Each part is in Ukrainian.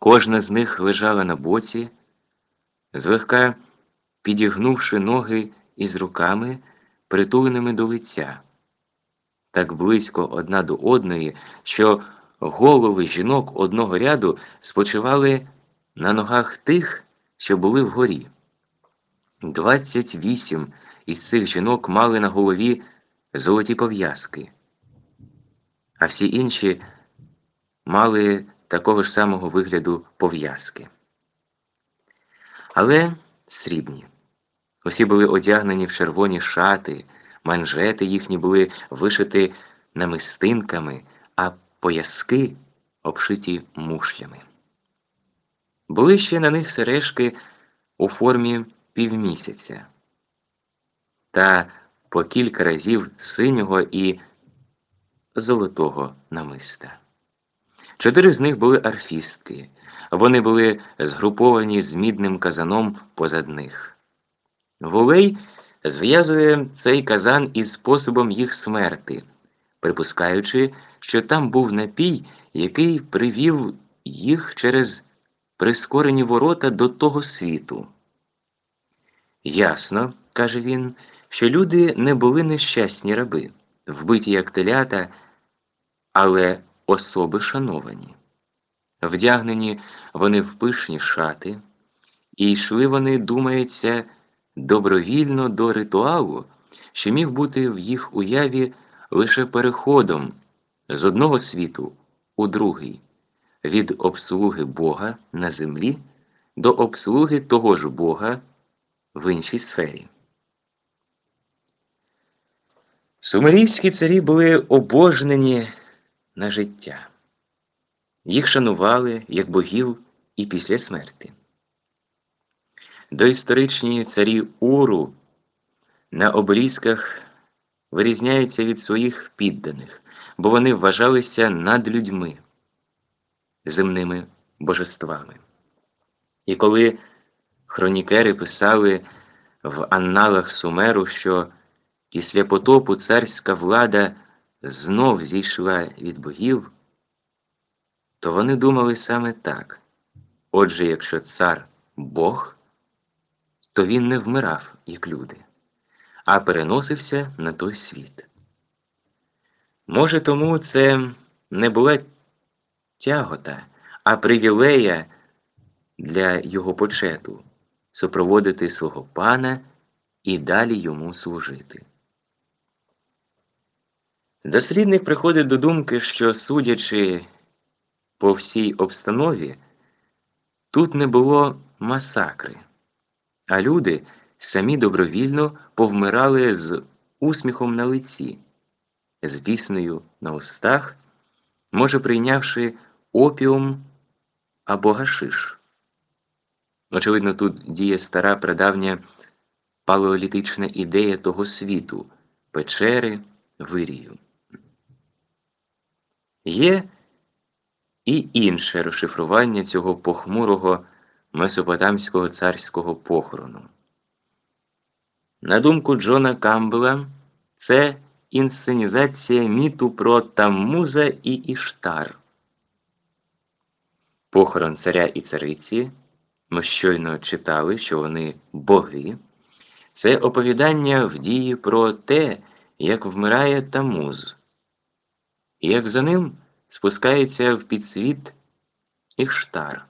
Кожна з них лежала на боці, злегка підігнувши ноги із руками, притуленими до лиця, так близько одна до одної, що голови жінок одного ряду спочивали на ногах тих, що були вгорі. 28 із цих жінок мали на голові золоті пов'язки, а всі інші мали такого ж самого вигляду пов'язки. Але срібні. Усі були одягнені в червоні шати, манжети їхні були вишиті намистинками, а пояски обшиті мушлями. Були ще на них сережки у формі півмісяця та по кілька разів синього і золотого намиста. 4 з них були арфістки. Вони були згруповані з мідним казаном позад них. Вулей зв'язує цей казан із способом їх смерти, припускаючи, що там був напій, який привів їх через прискорені ворота до того світу. Ясно, каже він, що люди не були нещасні раби, вбиті як телята, але особи шановані. Вдягнені вони в пишні шати, і йшли вони, думається, добровільно до ритуалу, що міг бути в їх уяві лише переходом з одного світу у другий, від обслуги Бога на землі до обслуги того ж Бога в іншій сфері. Сумерійські царі були обожнені на життя. Їх шанували як богів і після смерті. Доісторичні царі Уру на обелісках вирізняються від своїх підданих, бо вони вважалися над людьми, земними божествами. І коли хронікери писали в анналах Сумеру, що після потопу царська влада знов зійшла від богів, то вони думали саме так. Отже, якщо цар – Бог, то він не вмирав, як люди, а переносився на той світ. Може, тому це не була тягота, а привілея для його почету – супроводити свого пана і далі йому служити. Дослідник приходить до думки, що, судячи по всій обстанові, тут не було масакри, а люди самі добровільно повмирали з усміхом на лиці, з піснею на устах, може прийнявши опіум або гашиш. Очевидно, тут діє стара прадавня палеолітична ідея того світу – печери, вирію. Є і інше розшифрування цього похмурого месопотамського царського похорону. На думку Джона Камбела, це інсценізація міту про Таммуза і Іштар. Похорон царя і цариці, ми щойно читали, що вони боги, це оповідання в дії про те, як вмирає Таммуз, і як за ним спускається в підсвіт Іштар.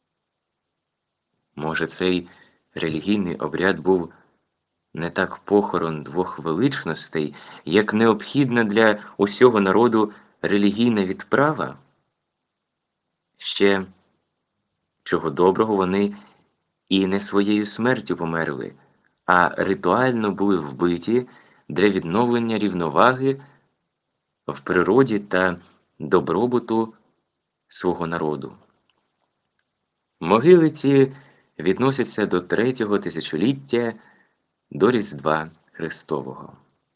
Може, цей релігійний обряд був не так похорон двох величностей, як необхідна для усього народу релігійна відправа? Ще, чого доброго, вони і не своєю смертю померли, а ритуально були вбиті для відновлення рівноваги в природі та добробуту свого народу. Могили ці відносяться до 3-го тисячоліття до Різдва Христового.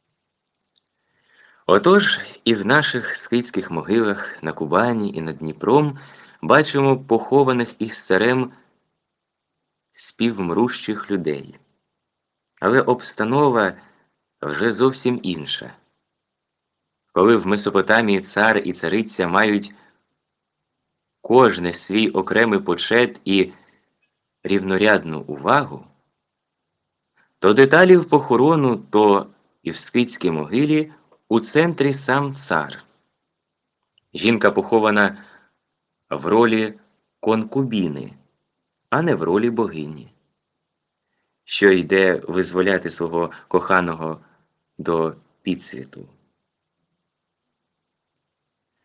Отож, і в наших скитських могилах на Кубані і над Дніпром бачимо похованих із царем співмрущих людей. Але обстанова вже зовсім інша. Коли в Месопотамії цар і цариця мають кожне свій окремий почет і рівнорядну увагу, то деталі в похорону, то і в скитській могилі у центрі сам цар. Жінка похована в ролі конкубіни, а не в ролі богині, що йде визволяти свого коханого до підсвіту.